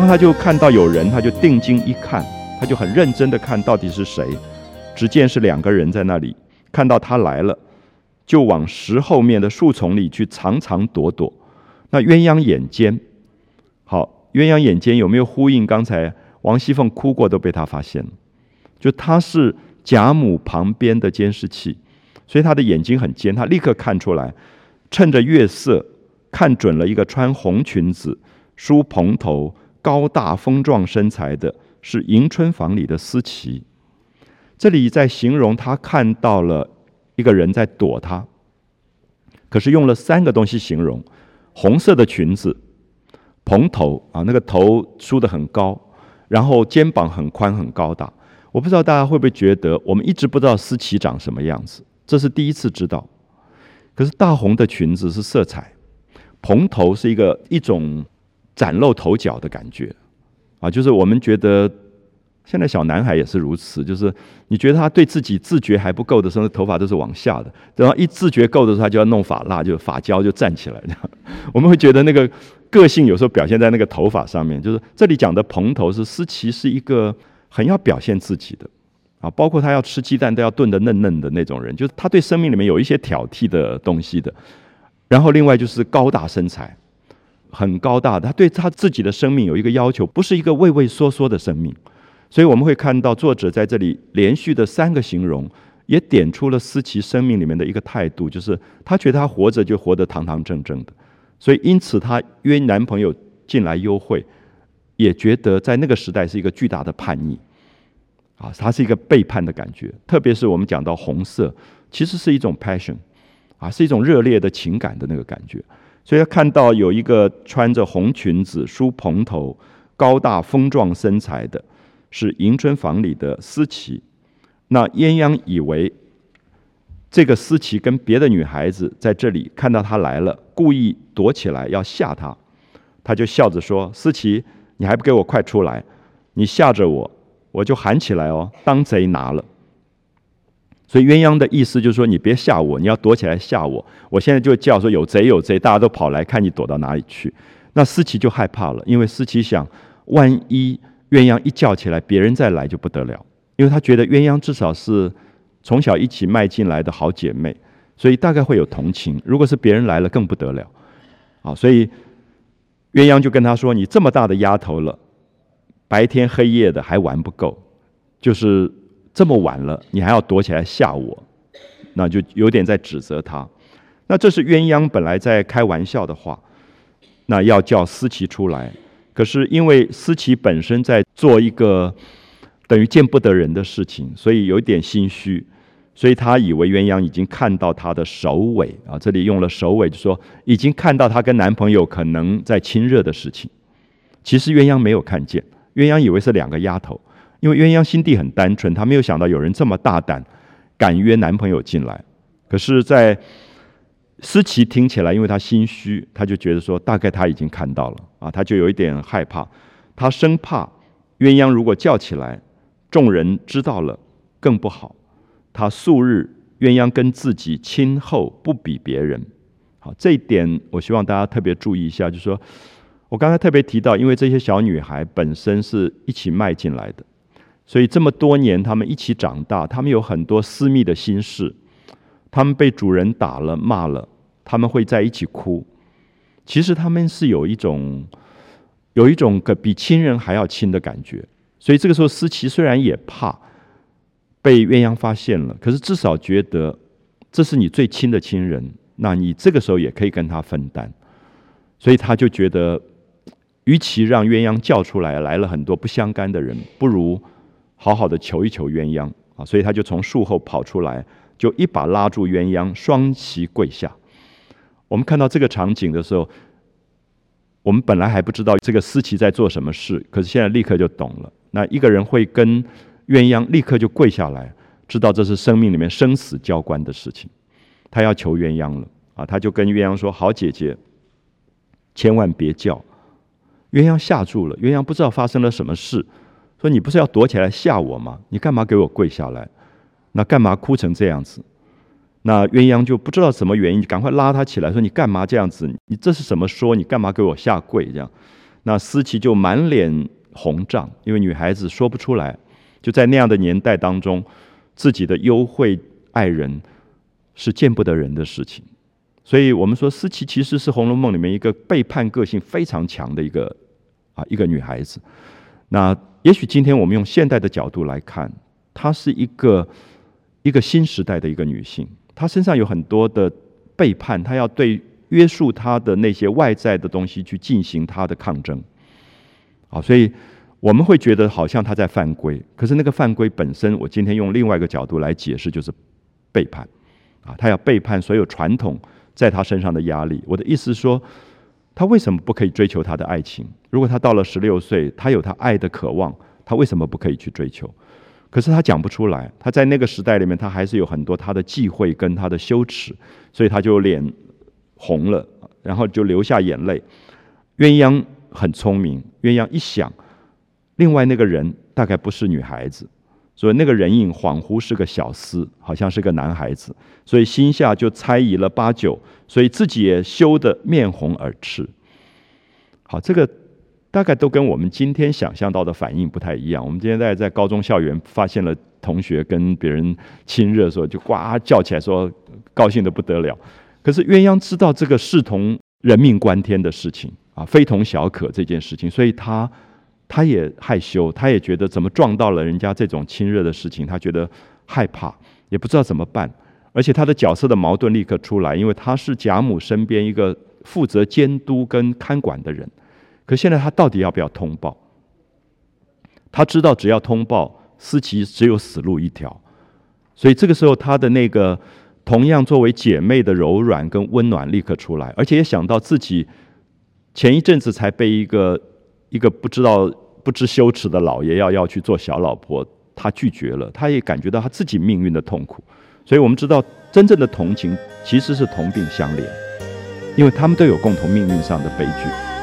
后他就看到有人，他就定睛一看，他就很认真的看到底是谁。只见是2个人在那里，看到他来了，就往石后面的树丛里去藏藏躲躲。那鸳鸯眼尖，好，鸳鸯眼尖有没有呼应刚才王熙凤哭过都被他发现了？就他是贾母旁边的监视器，所以他的眼睛很尖，他立刻看出来，趁着月色看准了一个穿红裙子、梳蓬头、高大丰壮身材的，是迎春房里的思琪。这里在形容他看到了一个人在躲他，可是用了3个东西形容：红色的裙子、蓬头啊，那个头梳得很高，然后肩膀很宽很高大。我不知道大家会不会觉得，我们一直不知道思琪长什么样子，这是第一次知道。可是大红的裙子是色彩，蓬头是一种崭露头角的感觉啊，就是我们觉得现在小男孩也是如此，就是你觉得他对自己自觉还不够的时候，头发都是往下的，然后一自觉够的时候，他就要弄发蜡，就发胶就站起来这样。我们会觉得那个个性有时候表现在那个头发上面，就是这里讲的蓬头是思琪是一个很要表现自己的啊，包括他要吃鸡蛋都要炖得嫩嫩的那种人，就是他对生命里面有一些挑剔的东西的。然后另外就是高大身材，很高大的，他对他自己的生命有一个要求，不是一个畏畏缩缩的生命。所以我们会看到作者在这里连续的3个形容，也点出了思琪生命里面的一个态度，就是他觉得他活着就活得堂堂正正的，所以因此他约男朋友进来幽会，也觉得在那个时代是一个巨大的叛逆啊，它是一个背叛的感觉。特别是我们讲到红色，其实是一种 passion 啊，是一种热烈的情感的那个感觉。所以他看到有一个穿着红裙子、梳蓬头、高大丰壮身材的，是迎春房里的思琪。那鸳鸯以为这个思琪跟别的女孩子在这里看到他来了，故意躲起来要吓他，他就笑着说：思琪，你还不给我快出来，你吓着我，我就喊起来哦，当贼拿了。所以鸳鸯的意思就是说，你别吓我，你要躲起来吓我，我现在就叫说有贼有贼，大家都跑来看你躲到哪里去。那思琪就害怕了，因为思琪想，万一鸳鸯一叫起来，别人再来就不得了，因为他觉得鸳鸯至少是从小一起迈进来的好姐妹，所以大概会有同情，如果是别人来了更不得了啊。所以鸳鸯就跟他说，你这么大的丫头了，白天黑夜的还玩不够，就是这么晚了你还要躲起来吓我，那就有点在指责他。那这是鸳鸯本来在开玩笑的话，那要叫思琪出来，可是因为思琪本身在做一个等于见不得人的事情，所以有一点心虚，所以他以为鸳鸯已经看到他的首尾啊，这里用了首尾，就说已经看到他跟男朋友可能在亲热的事情。其实鸳鸯没有看见，鸳鸯以为是2个丫头，因为鸳鸯心地很单纯，她没有想到有人这么大胆，敢约男朋友进来。可是在思琪听起来，因为她心虚，她就觉得说大概她已经看到了啊，她就有一点害怕，她生怕鸳鸯如果叫起来，众人知道了更不好。她素日鸳鸯跟自己亲厚，不比别人。好，这一点我希望大家特别注意一下，就是说我刚才特别提到，因为这些小女孩本身是一起迈进来的，所以这么多年她们一起长大，她们有很多私密的心事，她们被主人打了骂了，她们会在一起哭。其实她们是有一种比亲人还要亲的感觉。所以这个时候思琪虽然也怕被鸳鸯发现了，可是至少觉得这是你最亲的亲人，那你这个时候也可以跟他分担。所以他就觉得与其让鸳鸯叫出来，来了很多不相干的人，不如好好的求一求鸳鸯啊！所以他就从树后跑出来，就一把拉住鸳鸯，双膝跪下。我们看到这个场景的时候，我们本来还不知道这个思琪在做什么事，可是现在立刻就懂了。那一个人会跟鸳鸯立刻就跪下来，知道这是生命里面生死交关的事情，他要求鸳鸯了啊！他就跟鸳鸯说：“好姐姐，千万别叫。”鸳鸯吓住了，鸳鸯不知道发生了什么事，说：“你不是要躲起来吓我吗？你干嘛给我跪下来？那干嘛哭成这样子？”那鸳鸯就不知道什么原因，赶快拉他起来说：“你干嘛这样子？你这是什么说？你干嘛给我下跪？”这样， 那思琪就满脸红胀，因为女孩子说不出来，就在那样的年代当中，自己的幽会爱人是见不得人的事情。所以我们说思琪其实是《红楼梦》里面一个背叛个性非常强的一个女孩子。那也许今天我们用现代的角度来看，她是一个新时代的一个女性，她身上有很多的背叛，她要对约束她的那些外在的东西去进行她的抗争。所以我们会觉得好像她在犯规，可是那个犯规本身，我今天用另外一个角度来解释，就是背叛。她要背叛所有传统在她身上的压力。我的意思是说，她为什么不可以追求她的爱情？如果她到了16岁，她有她爱的渴望，她为什么不可以去追求？可是她讲不出来，她在那个时代里面，她还是有很多她的忌讳跟她的羞耻，所以她就脸红了，然后就流下眼泪。鸳鸯很聪明，鸳鸯一想，另外那个人大概不是女孩子，所以那个人影恍惚是个小厮，好像是个男孩子，所以心下就猜疑了8九，所以自己也羞得面红耳赤。好，这个大概都跟我们今天想象到的反应不太一样。我们今天在高中校园发现了同学跟别人亲热的时候，就呱叫起来说高兴得不得了。可是鸳鸯知道这个视同人命关天的事情非同小可这件事情，所以他也害羞，他也觉得怎么撞到了人家这种亲热的事情，他觉得害怕，也不知道怎么办。而且他的角色的矛盾立刻出来，因为他是贾母身边一个负责监督跟看管的人，可现在他到底要不要通报？他知道只要通报，思琪只有死路一条，所以这个时候他的那个同样作为姐妹的柔软跟温暖立刻出来，而且也想到自己前一阵子才被一个不知羞耻的老爷要去做小老婆，他拒绝了，他也感觉到他自己命运的痛苦。所以我们知道真正的同情其实是同病相怜，因为他们都有共同命运上的悲剧。